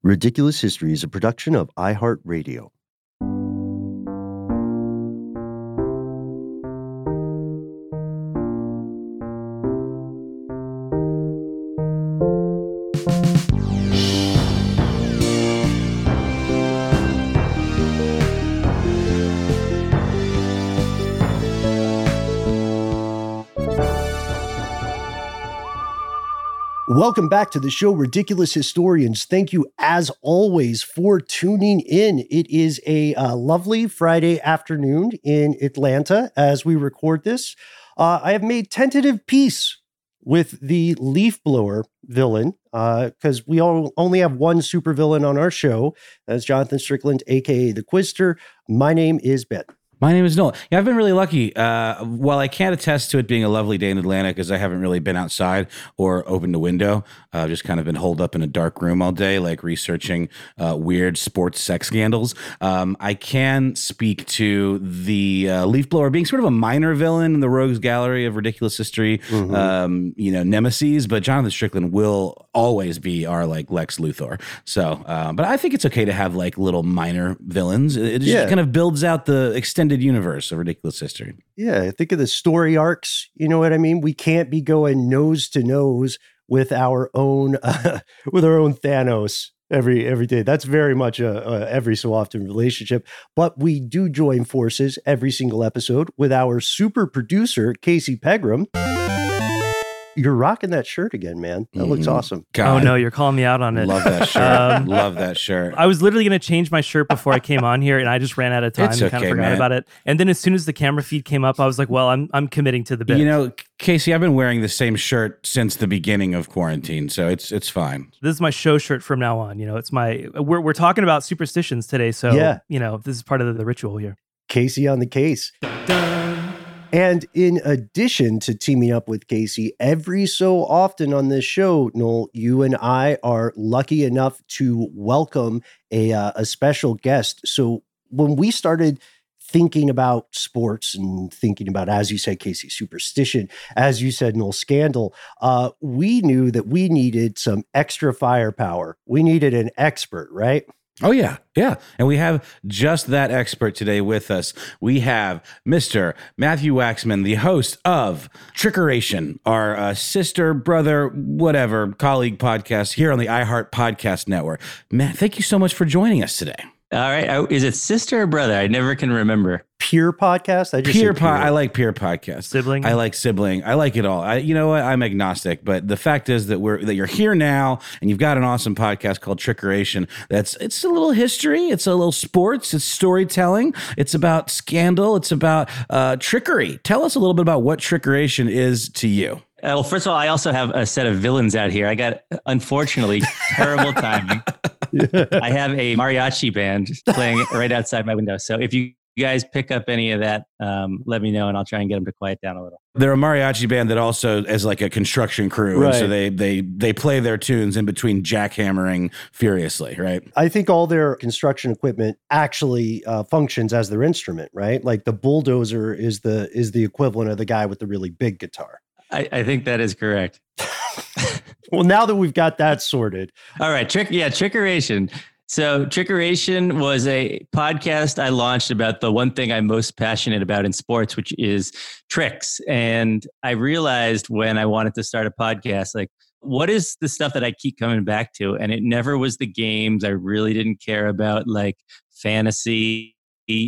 Ridiculous History is a production of iHeartRadio. Welcome back to the show, Ridiculous Historians. Thank you, as always, for tuning in. It is a lovely Friday afternoon in Atlanta as we record this. I have made tentative peace with the leaf blower villain because we only have one supervillain on our show. That's Jonathan Strickland, a.k.a. The Quizster. My name is Ben. My name is Noel. Yeah, I've been really lucky. While I can't attest to it being a lovely day in Atlanta because I haven't really been outside or opened a window, I've just kind of been holed up in a dark room all day, like researching weird sports sex scandals. I can speak to the leaf blower being sort of a minor villain in the rogues gallery of ridiculous history, nemesis. But Jonathan Strickland will always be our like Lex Luthor. So, but I think it's okay to have like little minor villains. It just kind of builds out the extended universe of ridiculous history. Yeah, think of the story arcs. You know what I mean? We can't be going nose to nose with our own Thanos every day. That's very much a every so often relationship. But we do join forces every single episode with our super producer Casey Pegram. You're rocking that shirt again, man. That looks awesome. God. Oh, no, you're calling me out on it. Love that shirt. Love that shirt. I was literally going to change my shirt before I came on here, and I just ran out of time and kind of forgot about it. And then as soon as the camera feed came up, I was like, well, I'm committing to the bit. You know, Casey, I've been wearing the same shirt since the beginning of quarantine, so it's fine. This is my show shirt from now on. You know, it's we're talking about superstitions today, so, this is part of the ritual here. Casey on the case. And in addition to teaming up with Casey, every so often on this show, Noel, you and I are lucky enough to welcome a special guest. So when we started thinking about sports and thinking about, as you said, Casey, superstition, as you said, Noel, scandal, we knew that we needed some extra firepower. We needed an expert, right? Oh, yeah. Yeah. And we have just that expert today with us. We have Mr. Matthew Waxman, the host of Trickeration, our sister, brother, whatever, colleague podcast here on the iHeart Podcast Network. Matt, thank you so much for joining us today. All right. Is it sister or brother? I never can remember. Peer podcast? I like peer podcast. Sibling? I like sibling. I like it all. You know what? I'm agnostic, but the fact is that you're here now and you've got an awesome podcast called Trickeration. It's a little history. It's a little sports. It's storytelling. It's about scandal. It's about trickery. Tell us a little bit about what Trickeration is to you. Well, first of all, I also have a set of villains out here. I got, unfortunately, terrible timing. I have a mariachi band playing right outside my window. So if you guys pick up any of that, let me know and I'll try and get them to quiet down a little. They're a mariachi band that also is like a construction crew. Right. So they play their tunes in between jackhammering furiously, right? I think all their construction equipment actually functions as their instrument, right? Like the bulldozer is the equivalent of the guy with the really big guitar. I think that is correct. Well, now that we've got that sorted. All right. Trickeration. So Trickeration was a podcast I launched about the one thing I'm most passionate about in sports, which is tricks. And I realized when I wanted to start a podcast, like, what is the stuff that I keep coming back to? And it never was the games. I really didn't care about like fantasy.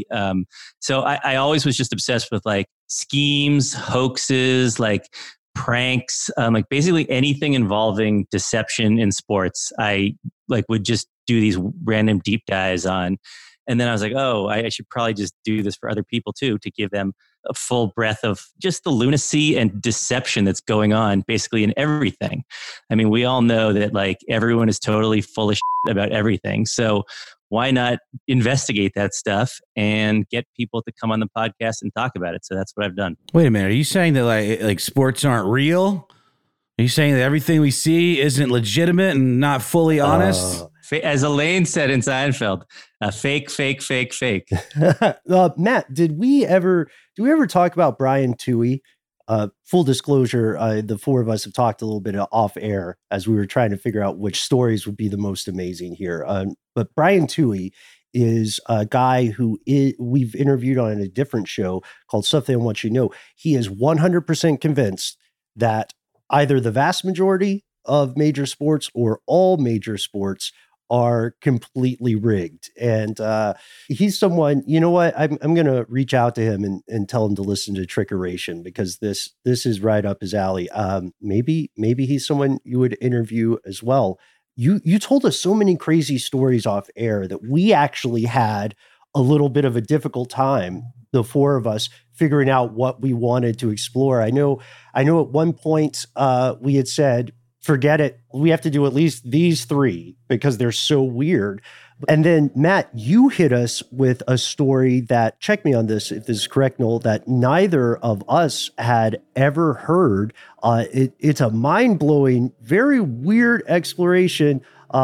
So I always was just obsessed with like schemes, hoaxes, like pranks, like basically anything involving deception in sports. I like would just do these random deep dives on. And then I was like, oh, I should probably just do this for other people too, to give them a full breath of just the lunacy and deception that's going on basically in everything. I mean, we all know that like everyone is totally full of shit about everything. So why not investigate that stuff and get people to come on the podcast and talk about it? So that's what I've done. Wait a minute. Are you saying that like sports aren't real? Are you saying that everything we see isn't legitimate and not fully honest? As Elaine said in Seinfeld, fake, fake, fake, fake. Matt, do we ever talk about Brian Toohey? Full disclosure, the four of us have talked a little bit off air as we were trying to figure out which stories would be the most amazing here. But Brian Tuohy is a guy who we've interviewed on a different show called Stuff They Don't Want You to Know. He is 100% convinced that either the vast majority of major sports or all major sports are completely rigged. And he's someone, you know what, I'm going to reach out to him and tell him to listen to Trickeration, because this is right up his alley. Maybe he's someone you would interview as well. You told us so many crazy stories off air that we actually had a little bit of a difficult time, the four of us, figuring out what we wanted to explore. I know at one point we had said, forget it, we have to do at least these three because they're so weird. And then, Matt, you hit us with a story that, check me on this if this is correct, Noel, that neither of us had ever heard. It's a mind-blowing, very weird exploration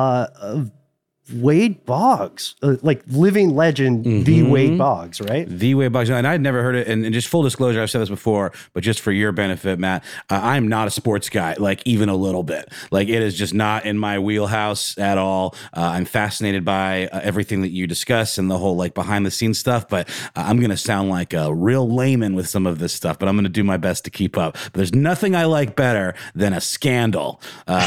of Wade Boggs, like living legend, the Wade Boggs, right? The Wade Boggs. And I'd never heard it. And just full disclosure, I've said this before, but just for your benefit, Matt, I'm not a sports guy, like even a little bit. Like it is just not in my wheelhouse at all. I'm fascinated by everything that you discuss and the whole like behind the scenes stuff, but I'm going to sound like a real layman with some of this stuff, but I'm going to do my best to keep up. But there's nothing I like better than a scandal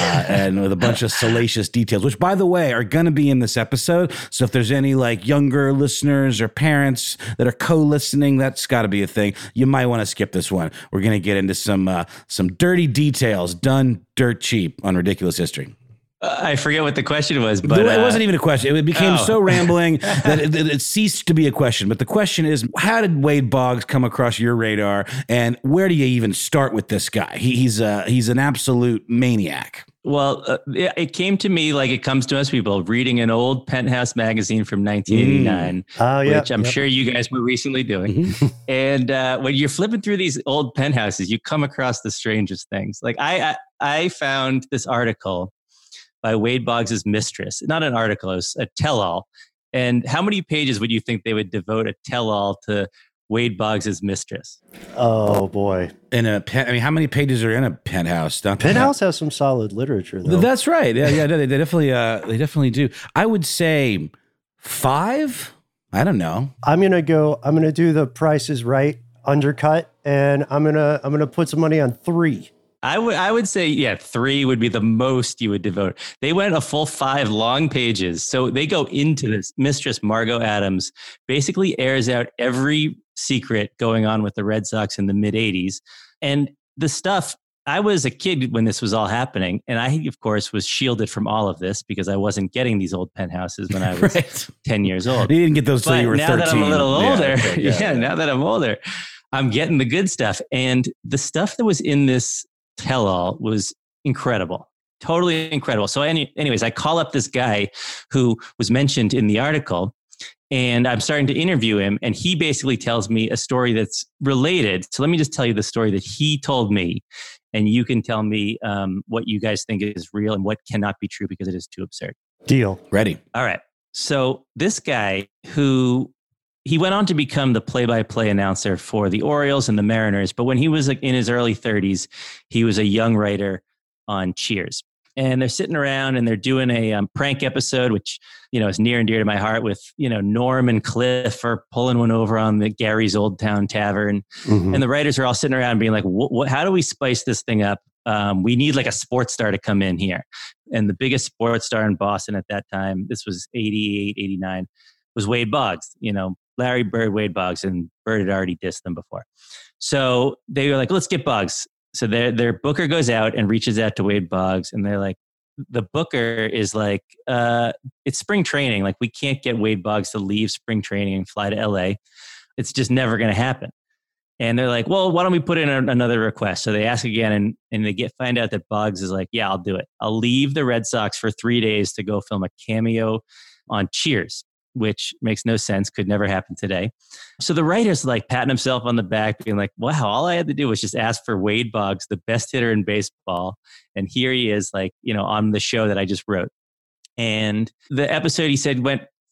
and with a bunch of salacious details, which by the way, are going to be in this episode. So if there's any like younger listeners or parents that are co-listening, that's got to be a thing. You might want to skip this one. We're going to get into some dirty details done dirt cheap on Ridiculous History. I forget what the question was, but it wasn't even a question. It became so rambling that it ceased to be a question. But the question is, how did Wade Boggs come across your radar, and where do you even start with this guy? He's an absolute maniac. Well, it came to me like it comes to us people reading an old Penthouse magazine from 1989, which I'm sure you guys were recently doing. And when you're flipping through these old Penthouses, you come across the strangest things. Like I found this article by Wade Boggs' mistress. Not an article, it was a tell-all. And how many pages would you think they would devote a tell-all to Wade Boggs' mistress? Oh, boy. How many pages are in a Penthouse? Penthouse has some solid literature, though. That's right. Yeah, they definitely do. I would say 5. I don't know. I'm gonna do the Price is Right undercut, and I'm gonna put some money on 3. I would say, 3 would be the most you would devote. They went a full 5 long pages. So they go into this. Mistress Margot Adams basically airs out every secret going on with the Red Sox in the mid 80s. And the stuff, I was a kid when this was all happening. And I, of course, was shielded from all of this because I wasn't getting these old Penthouses when I was 10 years old. You didn't get those till you were 13. Now that I'm a little older, now that I'm older, I'm getting the good stuff. And the stuff that was in this tell-all was incredible, totally incredible. So anyways, I call up this guy who was mentioned in the article, and I'm starting to interview him, and he basically tells me a story that's related. So let me just tell you the story that he told me, and you can tell me what you guys think is real and what cannot be true because it is too absurd. Deal. Ready. All right. So this guy he went on to become the play-by-play announcer for the Orioles and the Mariners. But when he was in his early 30s, he was a young writer on Cheers. And they're sitting around and they're doing a prank episode, which, is near and dear to my heart with, Norm and Cliff are pulling one over on the Gary's Old Town Tavern. Mm-hmm. And the writers are all sitting around being like, how do we spice this thing up? We need like a sports star to come in here. And the biggest sports star in Boston at that time, this was 88, 89, was Wade Boggs, Larry Bird, Wade Boggs, and Bird had already dissed them before. So they were like, let's get Boggs. So their booker goes out and reaches out to Wade Boggs, and they're like, the booker is like, it's spring training. Like, we can't get Wade Boggs to leave spring training and fly to LA. It's just never going to happen. And they're like, well, why don't we put in another request? So they ask again, and they find out that Boggs is like, yeah, I'll do it. I'll leave the Red Sox for 3 days to go film a cameo on Cheers, which makes no sense, could never happen today. So the writer's like patting himself on the back, being like, wow, all I had to do was just ask for Wade Boggs, the best hitter in baseball. And here he is, like, on the show that I just wrote. And the episode, he said, went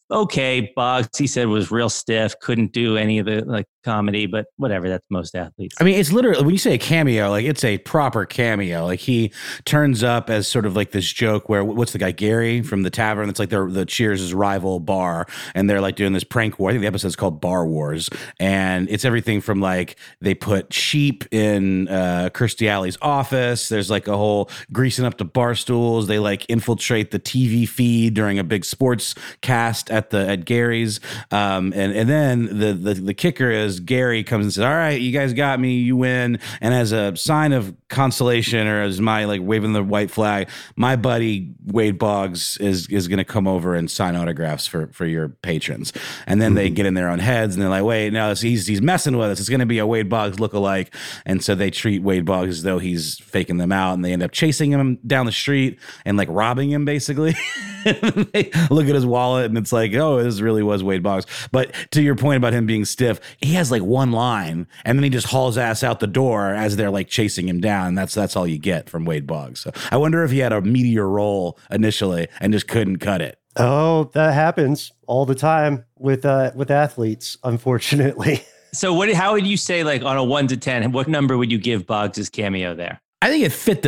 okay. Boggs, he said, was real stiff, couldn't do any of the like comedy, but whatever. That's most athletes. I mean, it's literally, when you say a cameo, like it's a proper cameo. Like he turns up as sort of like this joke where, what's the guy, Gary from the tavern? It's like the Cheers' rival bar. And they're like doing this prank war. I think the episode's called Bar Wars. And it's everything from like, they put sheep in Kirstie Alley's office. There's like a whole greasing up the bar stools. They like infiltrate the TV feed during a big sports cast at Gary's, and then the kicker is Gary comes and says, "All right, you guys got me, you win." And as a sign of consolation, or as my like waving the white flag, my buddy Wade Boggs is going to come over and sign autographs for your patrons. And then they get in their own heads and they're like, "Wait, no, he's messing with us. It's going to be a Wade Boggs lookalike." And so they treat Wade Boggs as though he's faking them out, and they end up chasing him down the street and like robbing him basically. They look at his wallet and it's like, oh, this really was Wade Boggs. But to your point about him being stiff, he has like one line and then he just hauls ass out the door as they're like chasing him down. And that's all you get from Wade Boggs. So I wonder if he had a meteor role initially and just couldn't cut it. Oh, that happens all the time with athletes, unfortunately. So how would you say, like on a 1 to 10, what number would you give Boggs' cameo there? I think it fit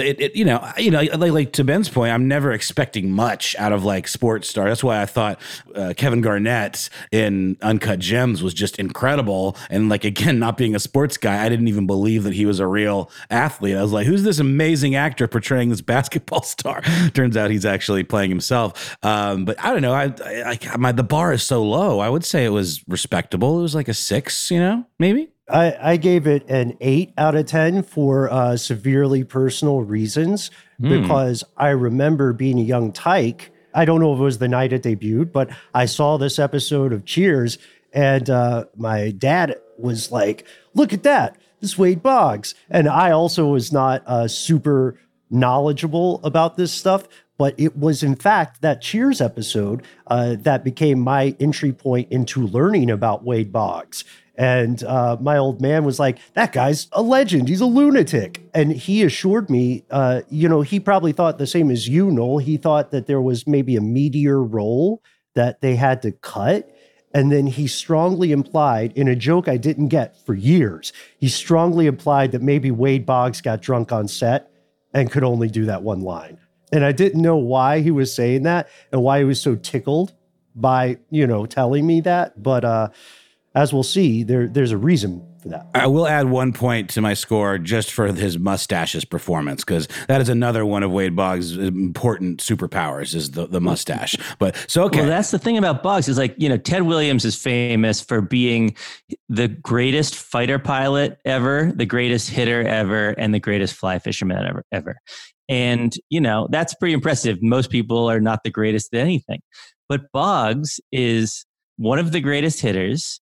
like to Ben's point, I'm never expecting much out of like sports star. That's why I thought Kevin Garnett in Uncut Gems was just incredible. And like, again, not being a sports guy, I didn't even believe that he was a real athlete. I was like, who's this amazing actor portraying this basketball star? Turns out he's actually playing himself. But I don't know. The bar is so low. I would say it was respectable. It was like a 6, maybe. I gave it an 8 out of 10 for severely personal reasons, because I remember being a young tyke. I don't know if it was the night it debuted, but I saw this episode of Cheers, and my dad was like, "Look at that, this Wade Boggs." And I also was not super knowledgeable about this stuff, but it was in fact that Cheers episode that became my entry point into learning about Wade Boggs. And my old man was like, "That guy's a legend. He's a lunatic." And he assured me, he probably thought the same as you, Noel. He thought that there was maybe a meteor role that they had to cut. And then he strongly implied, in a joke I didn't get for years, he strongly implied that maybe Wade Boggs got drunk on set and could only do that one line. And I didn't know why he was saying that and why he was so tickled by, telling me that. But as we'll see, there's a reason for that. I will add 1 point to my score just for his mustache's performance, because that is another one of Wade Boggs' important superpowers, is the mustache. But so, okay. Well, that's the thing about Boggs is like, Ted Williams is famous for being the greatest fighter pilot ever, the greatest hitter ever, and the greatest fly fisherman ever. And, that's pretty impressive. Most people are not the greatest at anything. But Boggs is one of the greatest hitters,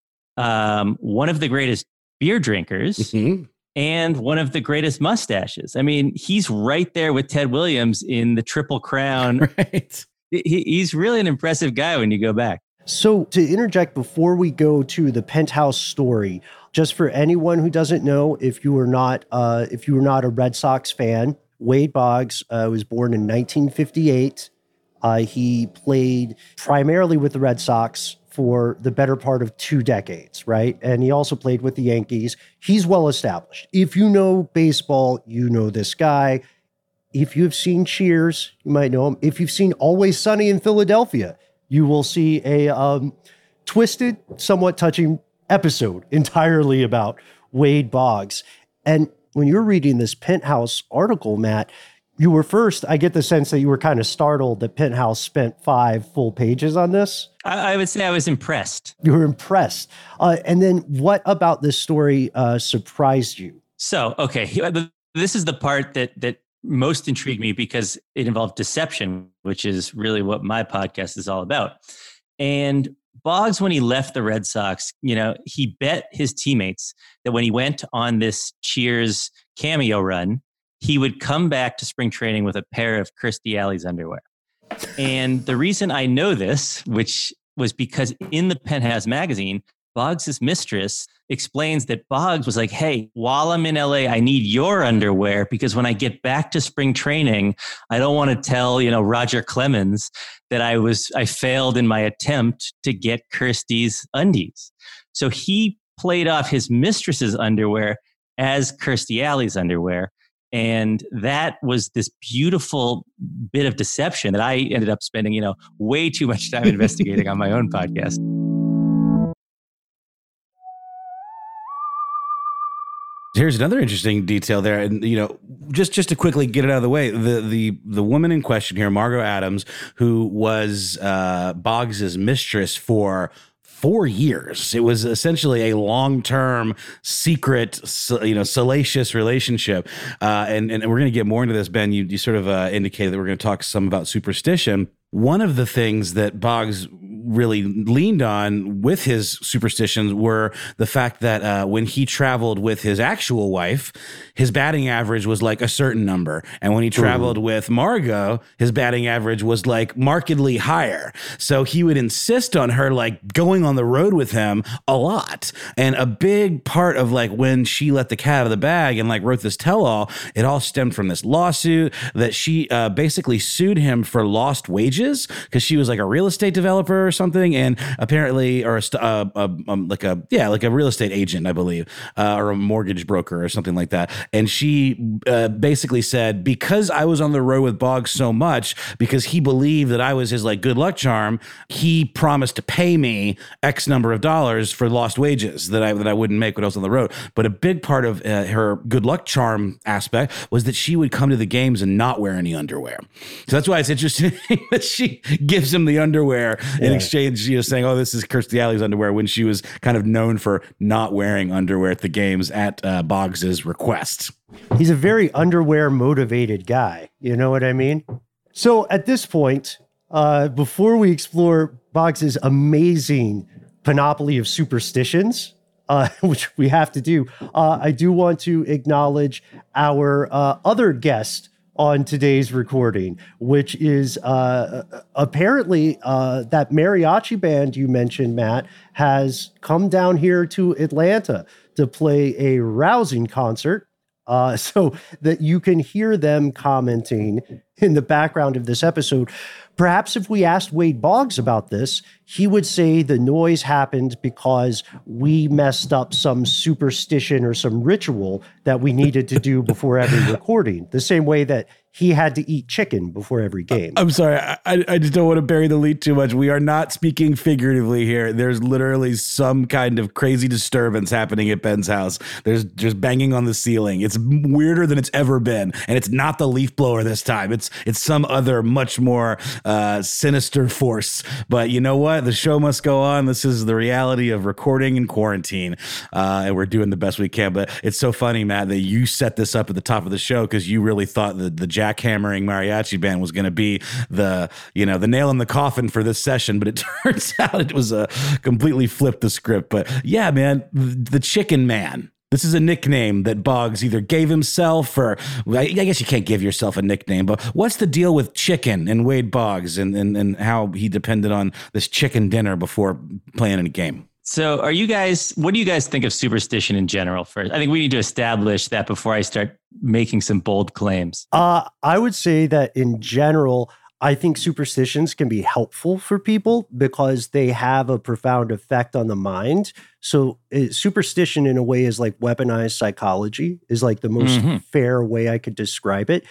one of the greatest beer drinkers, and one of the greatest mustaches. I mean, he's right there with Ted Williams in the Triple Crown. Right. He's really an impressive guy when you go back. So to interject before we go to the Penthouse story, just for anyone who doesn't know, if you were not a Red Sox fan, Wade Boggs was born in 1958. He played primarily with the Red Sox for the better part of 2 decades, right? And he also played with the Yankees. He's well established. If you know baseball, you know this guy. If you've seen Cheers, you might know him. If you've seen Always Sunny in Philadelphia, you will see a twisted, somewhat touching episode entirely about Wade Boggs. And when you're reading this Penthouse article, Matt, I get the sense that you were kind of startled that Penthouse spent 5 full pages on this. I would say I was impressed. You were impressed. And then what about this story surprised you? So, okay, this is the part that most intrigued me because it involved deception, which is really what my podcast is all about. And Boggs, when he left the Red Sox, he bet his teammates that when he went on this Cheers cameo run, he would come back to spring training with a pair of Kirstie Alley's underwear. And the reason I know this, which was because in the Penthouse magazine, Boggs' mistress explains that Boggs was like, hey, while I'm in LA, I need your underwear because when I get back to spring training, I don't want to tell, Roger Clemens that I failed in my attempt to get Kirsty's undies. So he played off his mistress's underwear as Kirstie Alley's underwear. And that was this beautiful bit of deception that I ended up spending, way too much time investigating on my own podcast. Here's another interesting detail there, and just to quickly get it out of the way, the woman in question here, Margot Adams, who was Boggs' mistress for 4 years. It was essentially a long-term, secret, salacious relationship. And we're going to get more into this, Ben. You sort of indicated that we're going to talk some about superstition. One of the things that Boggs really leaned on with his superstitions were the fact that when he traveled with his actual wife, his batting average was like a certain number. And when he traveled with Margot, his batting average was like markedly higher. So he would insist on her like going on the road with him a lot. And a big part of like when she let the cat out of the bag and like wrote this tell-all, it all stemmed from this lawsuit that she basically sued him for lost wages because she was like a real estate developer or something, and apparently, or like a real estate agent, I believe, or a mortgage broker or something like that. And she basically said, because I was on the road with Boggs so much, because he believed that I was his like good luck charm, he promised to pay me X number of dollars for lost wages that I wouldn't make when I was on the road. But a big part of her good luck charm aspect was that she would come to the games and not wear any underwear. So that's why it's interesting that she gives him the underwear in exchange, saying, oh, this is Kirstie Alley's underwear, when she was kind of known for not wearing underwear at the games at Boggs' request. He's a very underwear motivated guy. You know what I mean? So at this point, before we explore Boggs' amazing panoply of superstitions, which we have to do, I do want to acknowledge our other guest on today's recording, which is apparently that mariachi band you mentioned, Matt, has come down here to Atlanta to play a rousing concert, so that you can hear them commenting in the background of this episode. Perhaps if we asked Wade Boggs about this, he would say the noise happened because we messed up some superstition or some ritual that we needed to do before every recording, the same way that he had to eat chicken before every game. I'm sorry. I just don't want to bury the lead too much. We are not speaking figuratively here. There's literally some kind of crazy disturbance happening at Ben's house. There's just banging on the ceiling. It's weirder than it's ever been. And it's not the leaf blower this time. It's some other much more sinister force. But you know what? The show must go on. This is the reality of recording in quarantine. And we're doing the best we can. But it's so funny, Matt, that you set this up at the top of the show because you really thought that the jackhammering mariachi band was going to be the nail in the coffin for this session. But it turns out it was completely flipped the script. But yeah, man, the Chicken Man. This is a nickname that Boggs either gave himself or I guess you can't give yourself a nickname, but what's the deal with chicken and Wade Boggs and how he depended on this chicken dinner before playing in a game? So what do you guys think of superstition in general first? I think we need to establish that before I start making some bold claims. I would say that in general, I think superstitions can be helpful for people because they have a profound effect on the mind. So superstition in a way is like weaponized psychology, is like the most fair way I could describe it.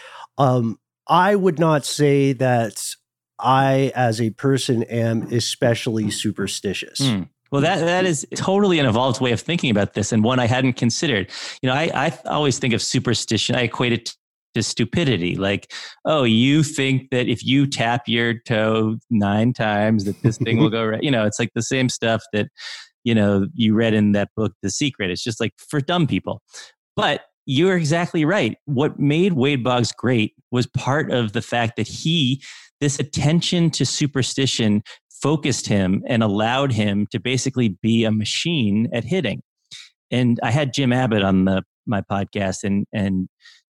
I would not say that I, as a person, am especially superstitious. Well, that is totally an evolved way of thinking about this, and one I hadn't considered. I always think of superstition, I equate it to stupidity. Like, oh, you think that if you tap your toe 9 times that this thing will go right. It's like the same stuff that, you read in that book, The Secret. It's just like for dumb people. But you're exactly right. What made Wade Boggs great was part of the fact that this attention to superstition focused him and allowed him to basically be a machine at hitting. And I had Jim Abbott on my podcast, and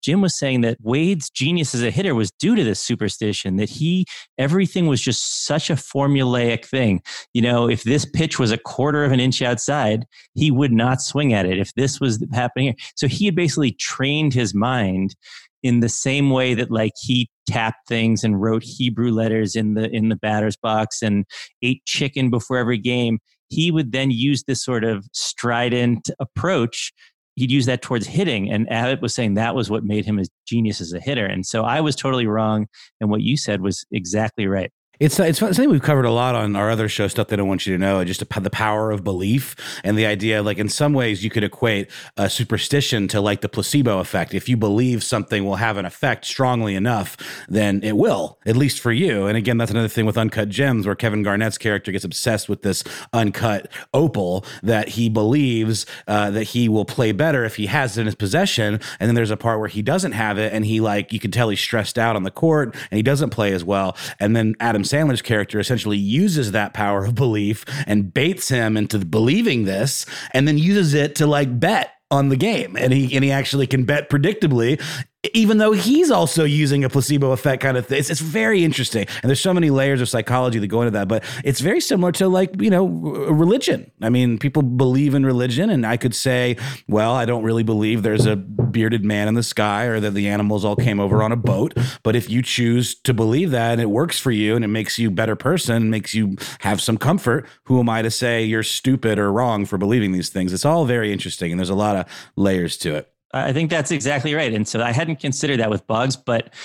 Jim was saying that Wade's genius as a hitter was due to this superstition, that everything was just such a formulaic thing. If this pitch was a quarter of an inch outside, he would not swing at it. If this was happening. So he had basically trained his mind in the same way that he tapped things and wrote Hebrew letters in the batter's box and ate chicken before every game. He would then use this sort of strident approach. He'd use that towards hitting. And Abbott was saying that was what made him a genius as a hitter. And so I was totally wrong. And what you said was exactly right. It's something we've covered a lot on our other show, Stuff They Don't Want You to Know, just the power of belief and the idea, in some ways you could equate superstition to the placebo effect. If you believe something will have an effect strongly enough, then it will, at least for you. And again, that's another thing with Uncut Gems, where Kevin Garnett's character gets obsessed with this uncut opal that he believes that he will play better if he has it in his possession. And then there's a part where he doesn't have it, and he you can tell he's stressed out on the court and he doesn't play as well. And then Adam Sandler's character essentially uses that power of belief and baits him into believing this, and then uses it to bet on the game. And he actually can bet predictably, even though he's also using a placebo effect kind of thing. It's very interesting. And there's so many layers of psychology that go into that, but it's very similar to religion. I mean, people believe in religion, and I could say, well, I don't really believe there's a bearded man in the sky or that the animals all came over on a boat. But if you choose to believe that and it works for you and it makes you a better person, makes you have some comfort, who am I to say you're stupid or wrong for believing these things? It's all very interesting, and there's a lot of layers to it. I think that's exactly right. And so I hadn't considered that with Boggs, but,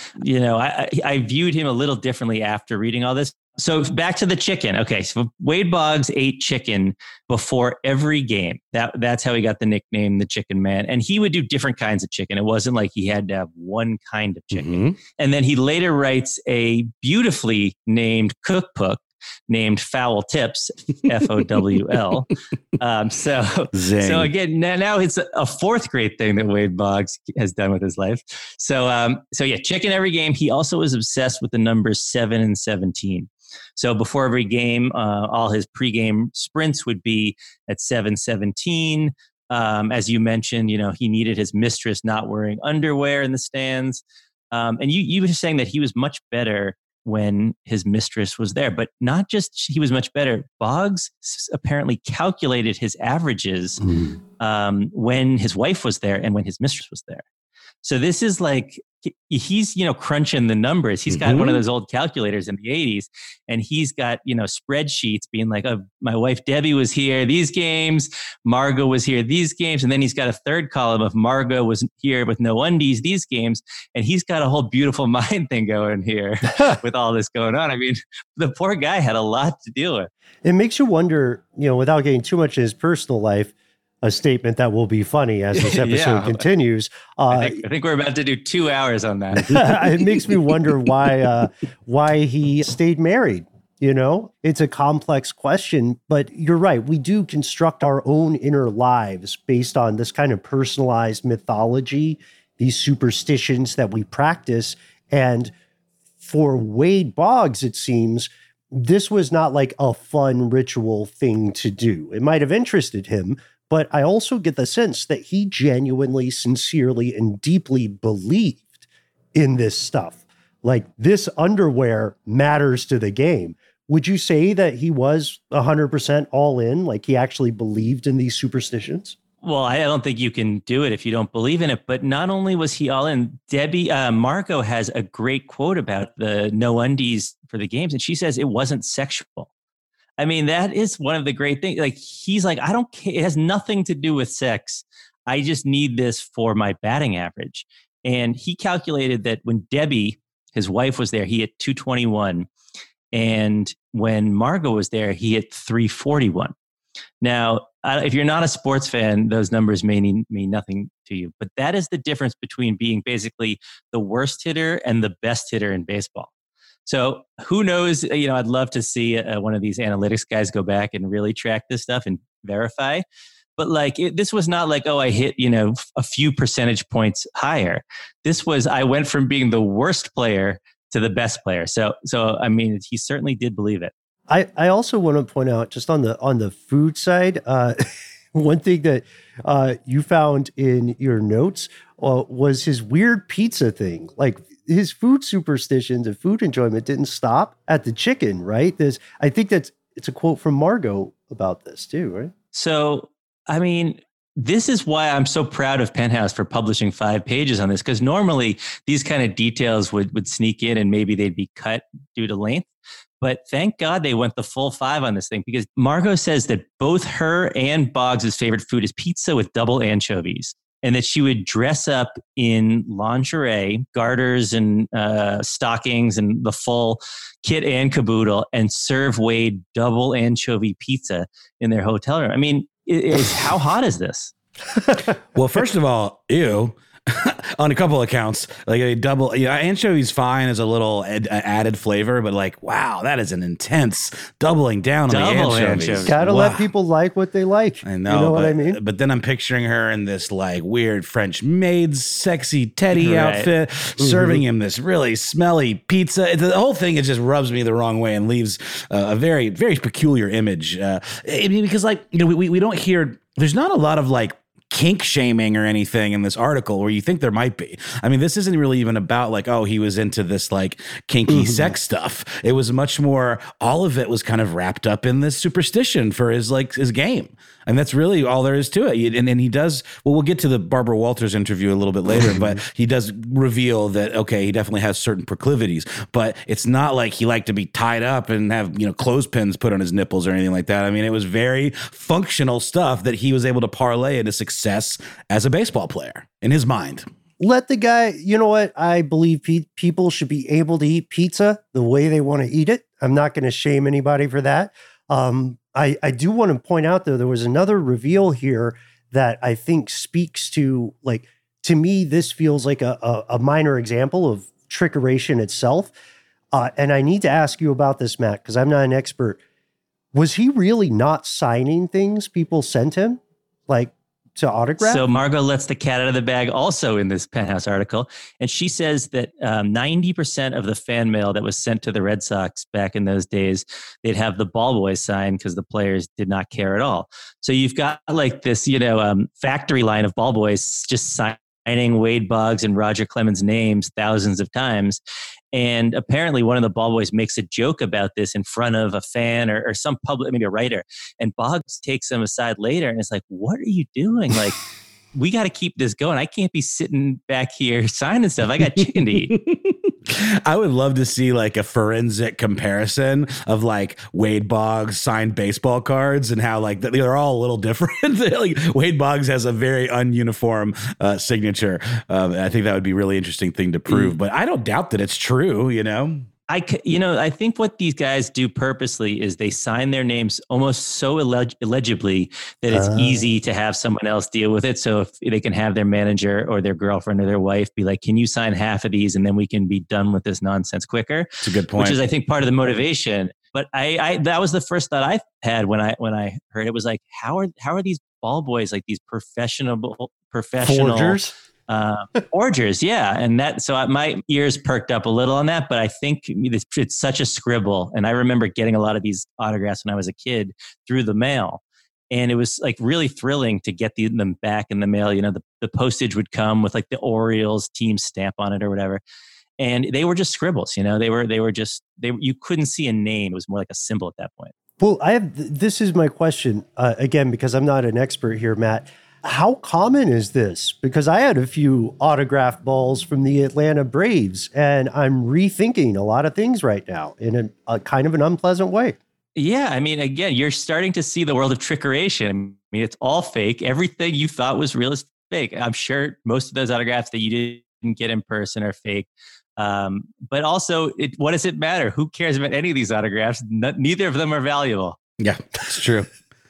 I viewed him a little differently after reading all this. So back to the chicken. Okay. So Wade Boggs ate chicken before every game. That's how he got the nickname, the Chicken Man. And he would do different kinds of chicken. It wasn't like he had to have one kind of chicken. Mm-hmm. And then he later writes a beautifully named cookbook named Fowl Tips, FOWL. So again, now it's a fourth grade thing that Wade Boggs has done with his life. So yeah, chicken every game. He also was obsessed with the numbers 7 and 17. So before every game, all his pregame sprints would be at 7:17. As you mentioned, he needed his mistress not wearing underwear in the stands. And you were saying that he was much better when his mistress was there, but not just he was much better. Boggs apparently calculated his averages when his wife was there and when his mistress was there. So this is he's, crunching the numbers. He's got one of those old calculators in the 80s, and he's got, spreadsheets being like, oh, my wife Debbie was here these games, Margot was here these games. And then he's got a third column of Margot was here with no undies these games. And he's got a whole beautiful mind thing going here with all this going on. I mean, the poor guy had a lot to deal with. It makes you wonder, without getting too much in his personal life, a statement that will be funny as this episode continues. I think we're about to do 2 hours on that. It makes me wonder why he stayed married. It's a complex question, but you're right. We do construct our own inner lives based on this kind of personalized mythology, these superstitions that we practice. And for Wade Boggs, it seems, this was not like a fun ritual thing to do. It might have interested him, but I also get the sense that he genuinely, sincerely, and deeply believed in this stuff. Like, this underwear matters to the game. Would you say that he was 100% all in? Like, he actually believed in these superstitions? Well, I don't think you can do it if you don't believe in it. But not only was he all in, Margot has a great quote about the no undies for the games. And she says it wasn't sexual. I mean, that is one of the great things. Like, he's like, I don't care. It has nothing to do with sex. I just need this for my batting average. And he calculated that when Debbie, his wife, was there, he hit 221. And when Margot was there, he hit 341. Now, if you're not a sports fan, those numbers may mean nothing to you. But that is the difference between being basically the worst hitter and the best hitter in baseball. So who knows, I'd love to see one of these analytics guys go back and really track this stuff and verify. But this was not like, oh, I hit, a few percentage points higher. This was, I went from being the worst player to the best player. So I mean, he certainly did believe it. I also want to point out, just on the food side, One thing that you found in your notes was his weird pizza thing. Like his food superstitions and food enjoyment didn't stop at the chicken, right? I think it's a quote from Margot about this too, right? So, I mean, this is why I'm so proud of Penthouse for publishing 5 pages on this, because normally these kind of details would sneak in and maybe they'd be cut due to length. But thank God they went the full 5 on this thing, because Margot says that both her and Boggs' favorite food is pizza with double anchovies, and that she would dress up in lingerie, garters and stockings and the full kit and caboodle and serve Wade double anchovy pizza in their hotel room. I mean, how hot is this? Well, first of all, ew. On a couple accounts, like a double, anchovies fine as a little added flavor, but like, wow, that is an intense doubling down on the anchovies. Gotta let people like what they like. I know, you know what I mean? But then I'm picturing her in this like weird French maid's sexy Teddy outfit, serving him this really smelly pizza. The whole thing, it just rubs me the wrong way and leaves a very, very peculiar image. Because like, we don't hear, there's not a lot of like kink shaming or anything in this article where you think there might be. I mean, this isn't really even about like, oh, he was into this like kinky sex stuff. It was much more, all of it was kind of wrapped up in this superstition for his game. And that's really all there is to it. And he does, well, we'll get to the Barbara Walters interview a little bit later, but he does reveal that, okay, he definitely has certain proclivities, but it's not like he liked to be tied up and have, clothespins put on his nipples or anything like that. I mean, it was very functional stuff that he was able to parlay into success as a baseball player in his mind. Let the guy, you know what? I believe people should be able to eat pizza the way they want to eat it. I'm not going to shame anybody for that. I do want to point out, though, there was another reveal here that I think speaks to, like, to me, this feels like a minor example of trickeration itself. And I need to ask you about this, Matt, because I'm not an expert. Was he really not signing things people sent him, like, to autograph? So Margot lets the cat out of the bag also in this Penthouse article. And she says that 90% of the fan mail that was sent to the Red Sox back in those days, they'd have the ball boys sign because the players did not care at all. So you've got like this, factory line of ball boys just signing Wade Boggs and Roger Clemens' names thousands of times. And apparently one of the ball boys makes a joke about this in front of a fan or some public, maybe a writer. And Boggs takes him aside later and is like, what are you doing? Like, we got to keep this going. I can't be sitting back here signing stuff. I got chicken to eat. I would love to see like a forensic comparison of like Wade Boggs signed baseball cards and how like they're all a little different. Like Wade Boggs has a very ununiform signature. I think that would be a really interesting thing to prove, but I don't doubt that it's true, I think what these guys do purposely is they sign their names almost so illegibly that it's easy to have someone else deal with it. So if they can have their manager or their girlfriend or their wife be like, can you sign half of these and then we can be done with this nonsense quicker? It's a good point. Which is, I think, part of the motivation. But I that was the first thought I had when I heard it was like, how are these ball boys like these professional forgers? Forgers, yeah. And so my ears perked up a little on that, but I think it's such a scribble. And I remember getting a lot of these autographs when I was a kid through the mail. And it was like really thrilling to get them back in the mail. The postage would come with like the Orioles team stamp on it or whatever. And they were just scribbles, you couldn't see a name. It was more like a symbol at that point. Well, this is my question, again, because I'm not an expert here, Matt. How common is this? Because I had a few autographed balls from the Atlanta Braves, and I'm rethinking a lot of things right now in a kind of an unpleasant way. Yeah, I mean, again, you're starting to see the world of trickeration. I mean, it's all fake. Everything you thought was real is fake. I'm sure most of those autographs that you didn't get in person are fake. But also, what does it matter? Who cares about any of these autographs? Neither of them are valuable. Yeah, it's true.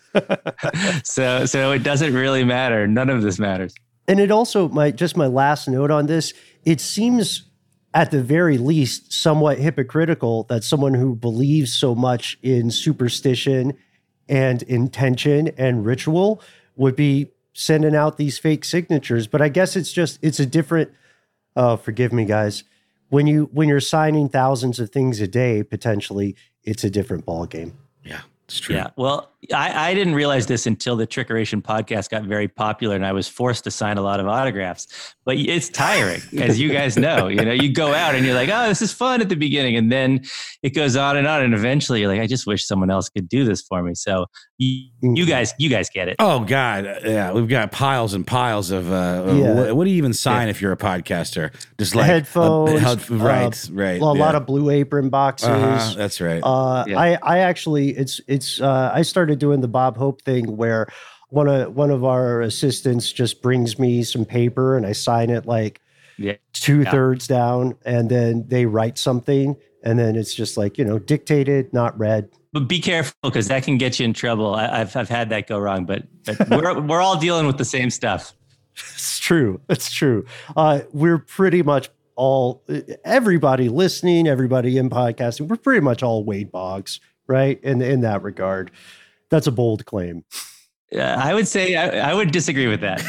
So it doesn't really matter. None of this matters. And it also, my last note on this, it seems at the very least somewhat hypocritical that someone who believes so much in superstition and intention and ritual would be sending out these fake signatures. But I guess it's a different, forgive me guys, when you're signing thousands of things a day, potentially it's a different ball game. Yeah. It's true. Yeah. Well, I didn't realize this until the Trickeration podcast got very popular and I was forced to sign a lot of autographs. But it's tiring, as you guys know. You go out and you're like, oh, this is fun at the beginning. And then it goes on. And eventually you're like, I just wish someone else could do this for me. So you guys get it. Oh, God. Yeah. We've got piles and piles of what do you even sign if you're a podcaster? Just like headphones. Right. A lot of Blue Apron boxes. That's right. I actually, I started doing the Bob Hope thing where one of our assistants just brings me some paper and I sign it like 2/3 down, and then they write something, and then it's just like, dictated, not read. But be careful, because that can get you in trouble. I've had that go wrong, but we're all dealing with the same stuff. It's true. We're pretty much everybody listening, everybody in podcasting, we're pretty much all Wade Boggs, right? In that regard. That's a bold claim. I would say I would disagree with that.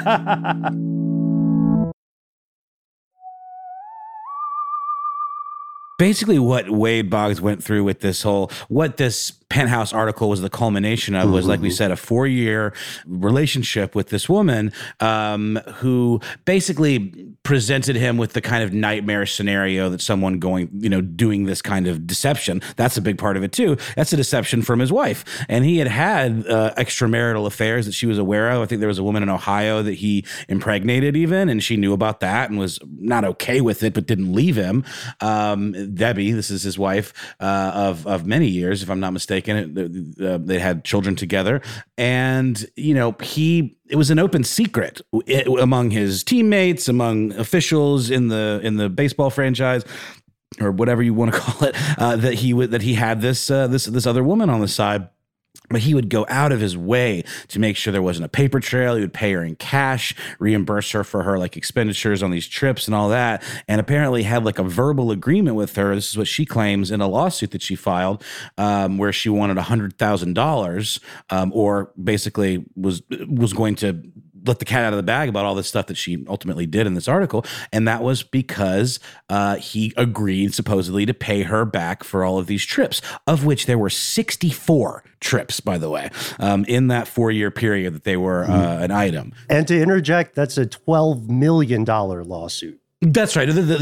Basically, what Wade Boggs went through with what this Penthouse article was the culmination of was, like we said, a 4-year relationship with this woman who basically presented him with the kind of nightmare scenario that someone doing this kind of deception. That's a big part of it too. That's a deception from his wife. And he had extramarital affairs that she was aware of. I think there was a woman in Ohio that he impregnated even, and she knew about that and was not okay with it, but didn't leave him. Debbie, this is his wife of many years, if I'm not mistaken. They had children together, and it was an open secret among his teammates, among officials in the baseball franchise, or whatever you want to call it, that he had this other woman on the side. But he would go out of his way to make sure there wasn't a paper trail. He would pay her in cash, reimburse her for her expenditures on these trips and all that. And apparently had a verbal agreement with her. This is what she claims in a lawsuit that she filed, where she wanted $100,000, or basically was going to let the cat out of the bag about all this stuff that she ultimately did in this article. And that was because he agreed supposedly to pay her back for all of these trips, of which there were 64 trips, by the way, in that 4-year period that they were an item. And to interject, that's a $12 million lawsuit. That's right. The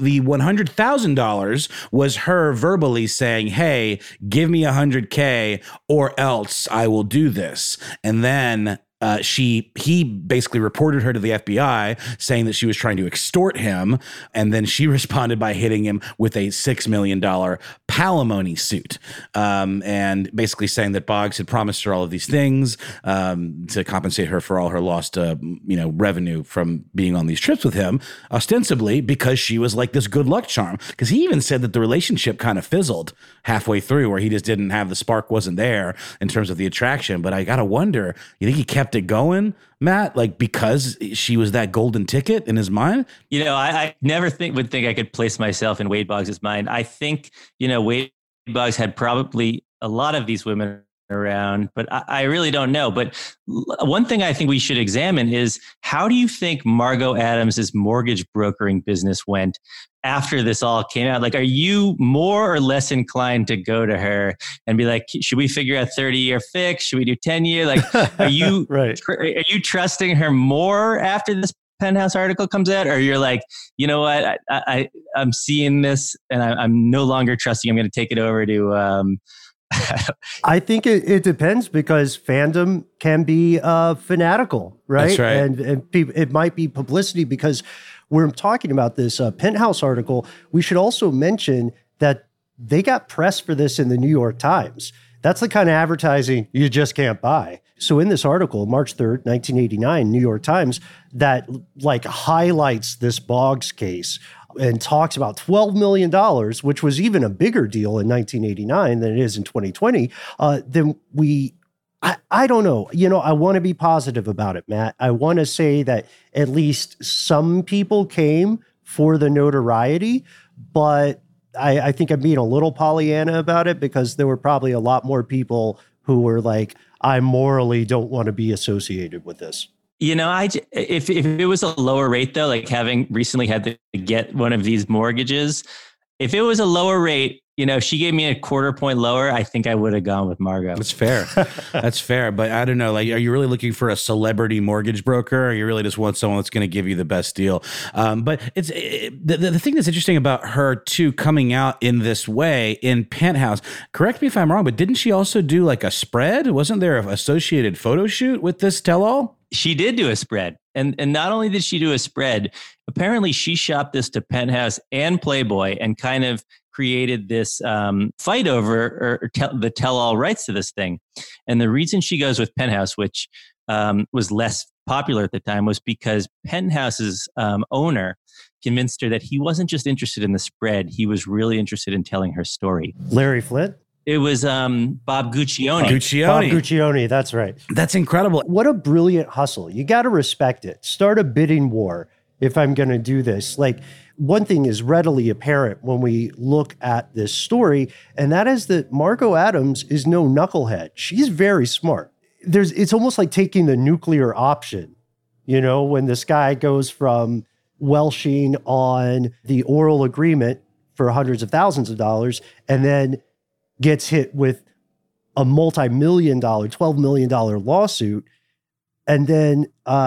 $100,000 was her verbally saying, hey, give me $100K or else I will do this. And then he basically reported her to the FBI saying that she was trying to extort him. And then she responded by hitting him with a $6 million palimony suit. And basically saying that Boggs had promised her all of these things to compensate her for all her lost, revenue from being on these trips with him, ostensibly because she was like this good luck charm. Because he even said that the relationship kind of fizzled halfway through, where he just didn't have the spark, wasn't there in terms of the attraction. But I got to wonder, you think he kept it going, Matt, because she was that golden ticket in his mind? I never would think I could place myself in Wade Boggs' mind. I think, Wade Boggs had probably a lot of these women around, but I really don't know. But one thing I think we should examine is, how do you think Margot Adams' mortgage brokering business went after this all came out? Are you more or less inclined to go to her and be like, should we figure out 30-year fix? Should we do 10-year? Are you right. Are you trusting her more after this Penthouse article comes out? Or you're like, you know what, I'm seeing this and I'm no longer trusting. I'm going to take it over to I think it depends, because fandom can be fanatical, right? That's right. And it might be publicity, because we're talking about this Penthouse article. We should also mention that they got press for this in the New York Times. That's the kind of advertising you just can't buy. So in this article, March 3rd, 1989, New York Times, that highlights this Boggs case and talks about $12 million, which was even a bigger deal in 1989 than it is in 2020, then I don't know. I want to be positive about it, Matt. I want to say that at least some people came for the notoriety, but I think I'm being a little Pollyanna about it, because there were probably a lot more people who were like, I morally don't want to be associated with this. If it was a lower rate, though, having recently had to get one of these mortgages, if it was a lower rate, if she gave me a quarter point lower, I think I would have gone with Margot. That's fair. That's fair. But I don't know. Like, are you really looking for a celebrity mortgage broker, or you really just want someone that's going to give you the best deal? But the thing that's interesting about her too, coming out in this way in Penthouse. Correct me if I'm wrong, but didn't she also do like a spread? Wasn't there an associated photo shoot with this tell-all? She did do a spread. And not only did she do a spread, apparently she shopped this to Penthouse and Playboy and kind of created this fight over the tell-all rights to this thing. And the reason she goes with Penthouse, which was less popular at the time, was because Penthouse's owner convinced her that he wasn't just interested in the spread, he was really interested in telling her story. Larry Flynt? It was Bob Guccione. Bob Guccione, that's right. That's incredible. What a brilliant hustle. You got to respect it. Start a bidding war if I'm going to do this. Like, one thing is readily apparent when we look at this story, and that is that Margot Adams is no knucklehead. She's very smart. It's almost like taking the nuclear option, when this guy goes from welshing on the oral agreement for hundreds of thousands of dollars and then gets hit with a multi-million-dollar, $12 million lawsuit. And then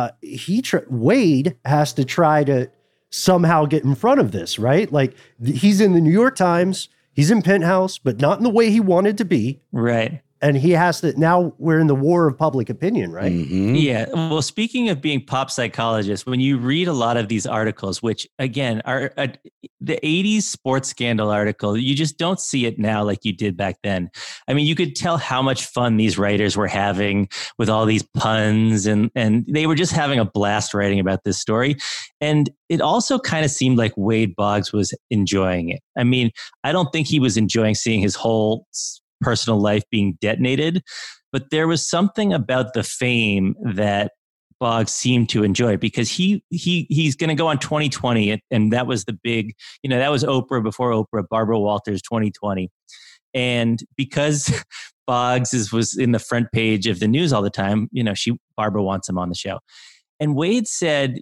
Wade has to try to somehow get in front of this, right? Like, he's in the New York Times, he's in Penthouse, but not in the way he wanted to be. Right. And he has to, now we're in the war of public opinion, right? Mm-hmm. Yeah. Well, speaking of being pop psychologists, when you read a lot of these articles, which again are the 80s sports scandal article, you just don't see it now like you did back then. I mean, you could tell how much fun these writers were having with all these puns, and they were just having a blast writing about this story. And it also kind of seemed like Wade Boggs was enjoying it. I mean, I don't think he was enjoying seeing his whole personal life being detonated, but there was something about the fame that Boggs seemed to enjoy, because he's going to go on 2020, and that was the big, that was Oprah before Oprah, Barbara Walters 2020, and because Boggs was in the front page of the news all the time, Barbara wants him on the show. And Wade said,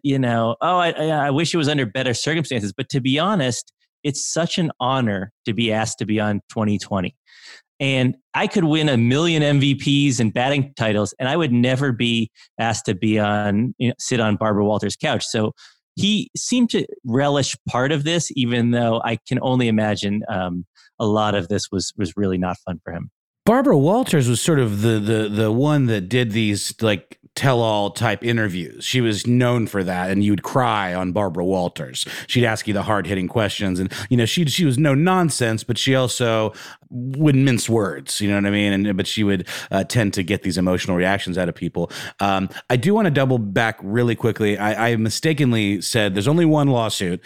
I wish it was under better circumstances, but to be honest, it's such an honor to be asked to be on 2020. And I could win 1 million MVPs and batting titles, and I would never be asked to be sit on Barbara Walters' couch. So he seemed to relish part of this, even though I can only imagine a lot of this was really not fun for him. Barbara Walters was sort of the one that did these like tell-all type interviews. She was known for that, and you'd cry on Barbara Walters. She'd ask you the hard-hitting questions, and she was no nonsense, but she also wouldn't mince words. You know what I mean? But she would tend to get these emotional reactions out of people. I do want to double back really quickly. I mistakenly said there's only one lawsuit.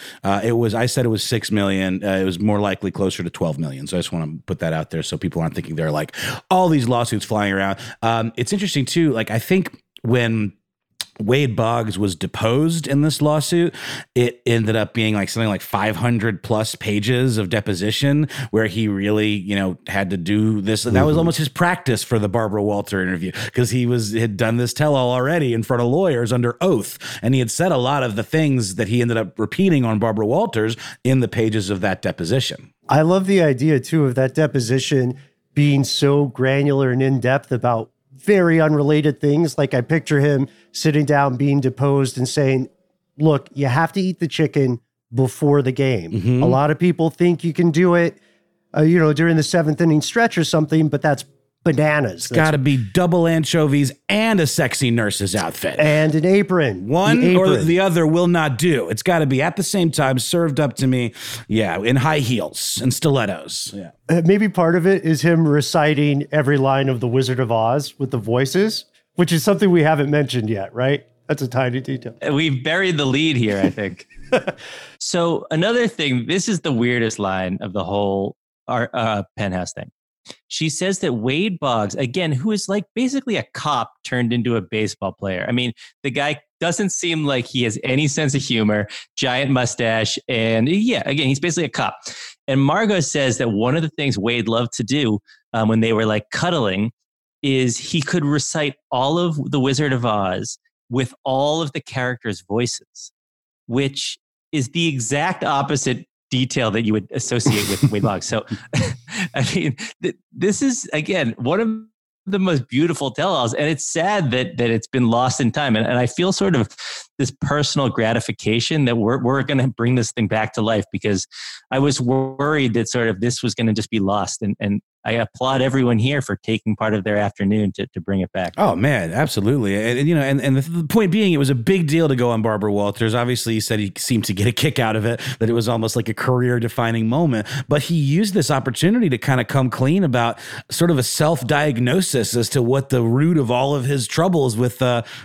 I said it was $6 million. It was more likely closer to $12 million. So I just want to put that out there so people aren't thinking there are like all these lawsuits flying around. It's interesting too. Like, I think when Wade Boggs was deposed in this lawsuit, it ended up being like something like 500 plus pages of deposition where he really, had to do this. That was almost his practice for the Barbara Walters interview, because he had done this tell-all already in front of lawyers under oath. And he had said a lot of the things that he ended up repeating on Barbara Walters in the pages of that deposition. I love the idea too of that deposition being so granular and in-depth about very unrelated things. Like, I picture him sitting down, being deposed and saying, look, you have to eat the chicken before the game. Mm-hmm. A lot of people think you can do it, during the 7th inning stretch or something, but that's bananas. It's got to be double anchovies and a sexy nurse's outfit. And an apron. One or the other will not do. It's got to be at the same time served up to me, in high heels and stilettos. Yeah. Maybe part of it is him reciting every line of The Wizard of Oz with the voices, which is something we haven't mentioned yet, right? That's a tiny detail. We've buried the lead here, I think. So another thing, this is the weirdest line of the whole Penthouse thing. She says that Wade Boggs, again, who is like basically a cop turned into a baseball player. I mean, the guy doesn't seem like he has any sense of humor, giant mustache. And again, he's basically a cop. And Margot says that one of the things Wade loved to do when they were like cuddling is he could recite all of The Wizard of Oz with all of the characters' voices, which is the exact opposite detail that you would associate with Wade Boggs. So, I mean, this is, again, one of the most beautiful tell-alls, and it's sad that it's been lost in time. And I feel sort of this personal gratification that we're going to bring this thing back to life, because I was worried that sort of this was going to just be lost. And I applaud everyone here for taking part of their afternoon to bring it back. Oh man, absolutely. And you know, and the point being, it was a big deal to go on Barbara Walters. Obviously, he said he seemed to get a kick out of it, that it was almost like a career defining moment. But he used this opportunity to kind of come clean about sort of a self-diagnosis as to what the root of all of his troubles with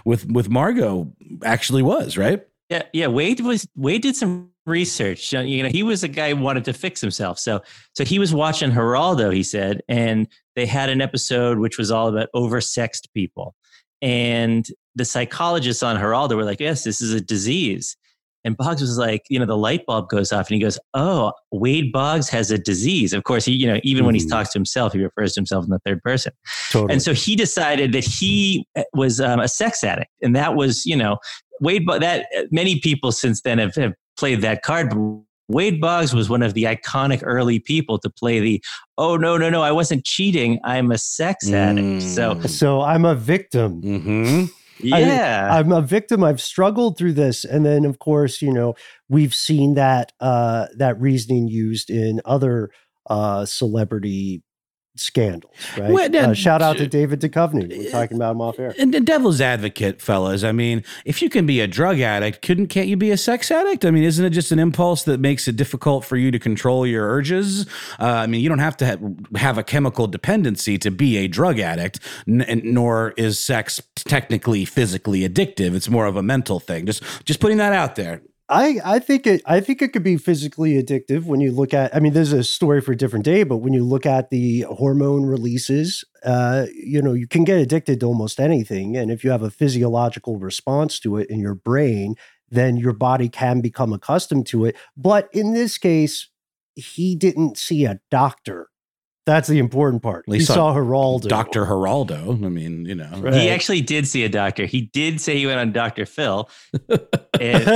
Margot actually was, right? Yeah. Wade did some research. You know, he was a guy who wanted to fix himself. So he was watching Geraldo, he said, and they had an episode which was all about oversexed people. And the psychologists on Geraldo were like, yes, this is a disease. And Boggs was like, you know, the light bulb goes off and he goes, oh, Wade Boggs has a disease. Of course, he, you know, even when he talks to himself, he refers to himself in the third person. Totally. And so he decided that he was a sex addict. And that was, you know, that many people since then have played that card. But Wade Boggs was one of the iconic early people to play the, oh, no, I wasn't cheating. I'm a sex addict. So I'm a victim. Mm-hmm. Yeah. I'm a victim. I've struggled through this. And then, of course, you know, we've seen that reasoning used in other celebrity scandals, right? Well, shout out to David Duchovny. We're talking about him off air. And the devil's advocate, fellas. I mean, if you can be a drug addict, can't you be a sex addict? I mean, isn't it just an impulse that makes it difficult for you to control your urges? I mean, you don't have to have a chemical dependency to be a drug addict, nor is sex technically physically addictive. It's more of a mental thing. Just putting that out there. I think it could be physically addictive when you look at, I mean, there's a story for a different day, but when you look at the hormone releases, you know, you can get addicted to almost anything. And if you have a physiological response to it in your brain, then your body can become accustomed to it. But in this case, he didn't see a doctor. That's the important part. He saw Geraldo. Dr. Geraldo. I mean, you know. Right. He actually did see a doctor. He did say he went on Dr. Phil. But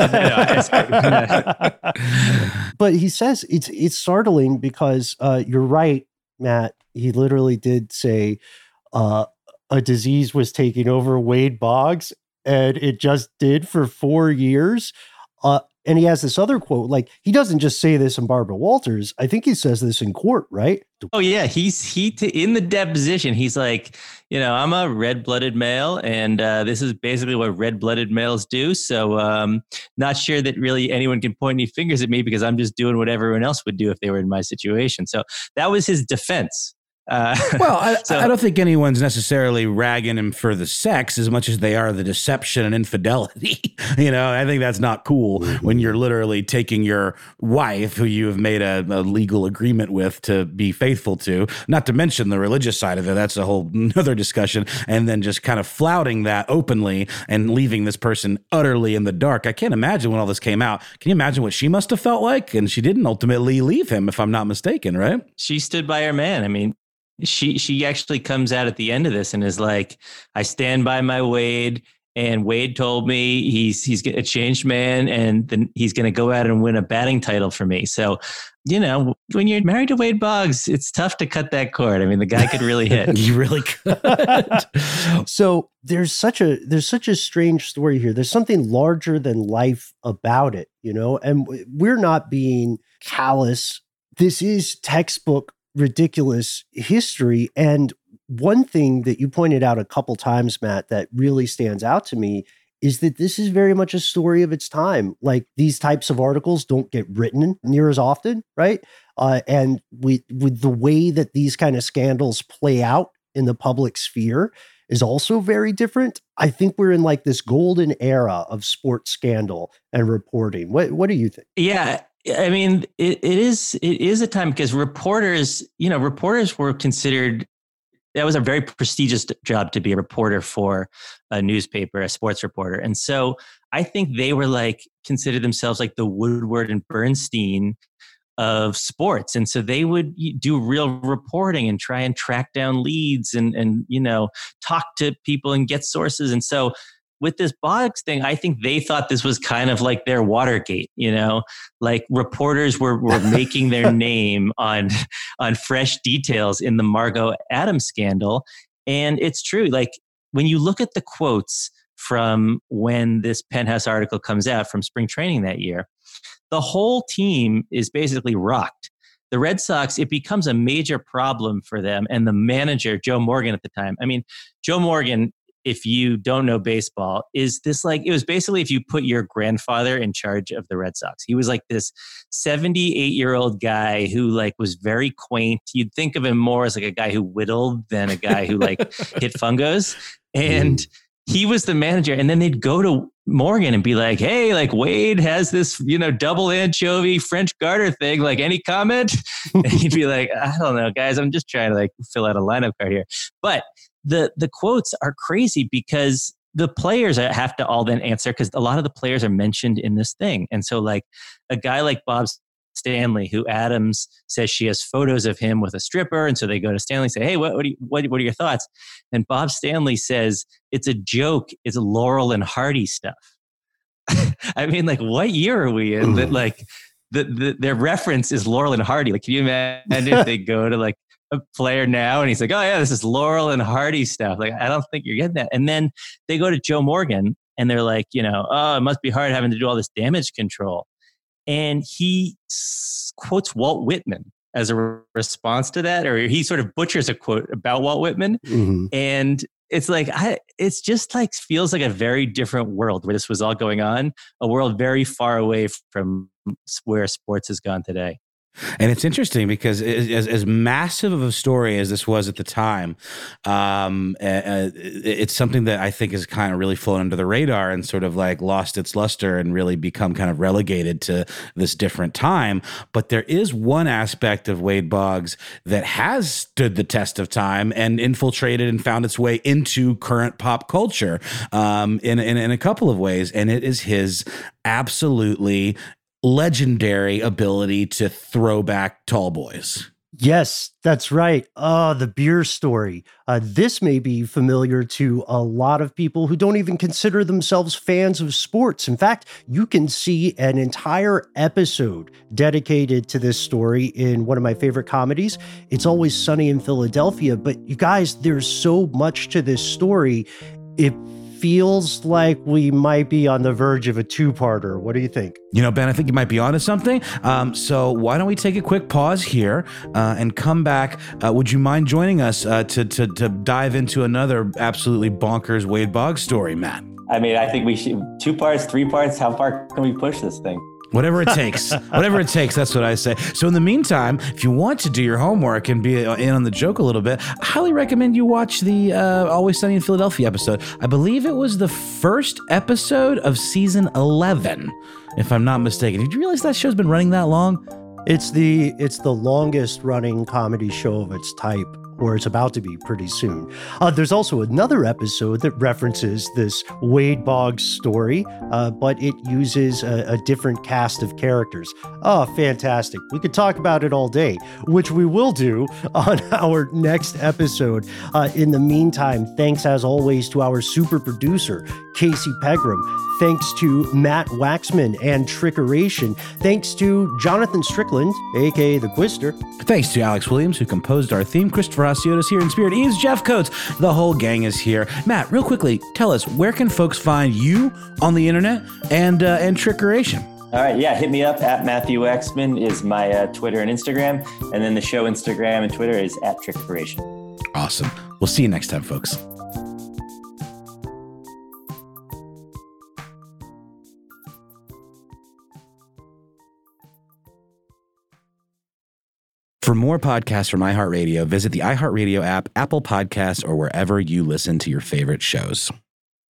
he says it's startling because you're right, Matt. He literally did say a disease was taking over Wade Boggs, and it just did for 4 years. And he has this other quote, like he doesn't just say this in Barbara Walters. I think he says this in court, right? Oh yeah, in the deposition, he's like, you know, I'm a red-blooded male, and this is basically what red-blooded males do. So, not sure that really anyone can point any fingers at me because I'm just doing what everyone else would do if they were in my situation. So that was his defense. Well, I don't think anyone's necessarily ragging him for the sex as much as they are the deception and infidelity. You know, I think that's not cool when you're literally taking your wife, who you have made a legal agreement with to be faithful to, not to mention the religious side of it. That's a whole nother discussion. And then just kind of flouting that openly and leaving this person utterly in the dark. I can't imagine when all this came out. Can you imagine what she must have felt like? And she didn't ultimately leave him, if I'm not mistaken, right? She stood by her man. I mean, she actually comes out at the end of this and is like, I stand by my Wade, and Wade told me he's a changed man, and then he's going to go out and win a batting title for me. So, you know, when you're married to Wade Boggs, it's tough to cut that cord. I mean, the guy could really hit. He really could. So there's such a strange story here. There's something larger than life about it, you know, and we're not being callous. This is textbook ridiculous history. And one thing that you pointed out a couple times, Matt, that really stands out to me is that this is very much a story of its time. Like, these types of articles don't get written near as often, right? And with the way that these kind of scandals play out in the public sphere is also very different. I think we're in like this golden era of sports scandal and reporting. What do you think? Yeah. I mean, it is a time because reporters were considered, that was a very prestigious job to be a reporter for a newspaper, a sports reporter. And so I think they were like, considered themselves like the Woodward and Bernstein of sports. And so they would do real reporting and try and track down leads and you know, talk to people and get sources. And so with this Boggs thing, I think they thought this was kind of like their Watergate, like reporters were making their name on fresh details in the Margot Adams scandal. And it's true. Like when you look at the quotes from when this Penthouse article comes out from spring training that year, the whole team is basically rocked. The Red Sox, it becomes a major problem for them. And the manager, Joe Morgan at the time, Joe Morgan, if you don't know baseball, is this like, it was basically if you put your grandfather in charge of the Red Sox. He was like this 78-year-old guy who like was very quaint. You'd think of him more as like a guy who whittled than a guy who like hit fungos. And he was the manager. And then they'd go to Morgan and be like, hey, like Wade has this, double anchovy French Garter thing. Like, any comment? And he'd be like, I don't know, guys. I'm just trying to like fill out a lineup card here. But the quotes are crazy because the players have to all then answer, because a lot of the players are mentioned in this thing. And so like a guy like Bob Stanley, who Adams says she has photos of him with a stripper. And so they go to Stanley and say, hey, what are your thoughts? And Bob Stanley says, it's a joke. It's Laurel and Hardy stuff. I mean, like, what year are we in that like their reference is Laurel and Hardy? Like, can you imagine if they go to like a player now and he's like, oh yeah, this is Laurel and Hardy stuff. Like, I don't think you're getting that. And then they go to Joe Morgan and they're like, oh, it must be hard having to do all this damage control. And he quotes Walt Whitman as a response to that, or he sort of butchers a quote about Walt Whitman. Mm-hmm. And it's like, it's just like, feels like a very different world where this was all going on, a world very far away from where sports has gone today. And it's interesting because as massive of a story as this was at the time, it's something that I think has kind of really flown under the radar and sort of like lost its luster and really become kind of relegated to this different time. But there is one aspect of Wade Boggs that has stood the test of time and infiltrated and found its way into current pop culture in a couple of ways. And it is his absolutely legendary ability to throw back tall boys. Yes, that's right. The beer story. This may be familiar to a lot of people who don't even consider themselves fans of sports. In fact, you can see an entire episode dedicated to this story in one of my favorite comedies, It's Always Sunny in Philadelphia. But you guys, there's so much to this story. It feels like we might be on the verge of a two-parter. What do you think? Ben, I think you might be onto something. So why don't we take a quick pause here and come back? Would you mind joining us to dive into another absolutely bonkers Wade Boggs story, Matt? I mean, I think we should 2 parts, 3 parts. How far can we push this thing? Whatever it takes. Whatever it takes, that's what I say. So in the meantime, if you want to do your homework and be in on the joke a little bit, I highly recommend you watch the Always Sunny in Philadelphia episode. I believe it was the first episode of season 11, if I'm not mistaken. Did you realize that show's been running that long? It's the longest running comedy show of its type, or it's about to be pretty soon. There's also another episode that references this Wade Boggs story, but it uses a different cast of characters. Oh, fantastic. We could talk about it all day, which we will do on our next episode. In the meantime, thanks as always to our super producer, Casey Pegram. Thanks to Matt Waxman and Trickeration. Thanks to Jonathan Strickland, a.k.a. The Quister. Thanks to Alex Williams, who composed our theme. Christopher Hasiotis here in spirit. Ian's Jeff Coates. The whole gang is here. Matt, real quickly, tell us, where can folks find you on the internet and Trickeration? All right, yeah, hit me up at Matthew Waxman is my Twitter and Instagram. And then the show Instagram and Twitter is at Trickeration. Awesome. We'll see you next time, folks. For more podcasts from iHeartRadio, visit the iHeartRadio app, Apple Podcasts, or wherever you listen to your favorite shows.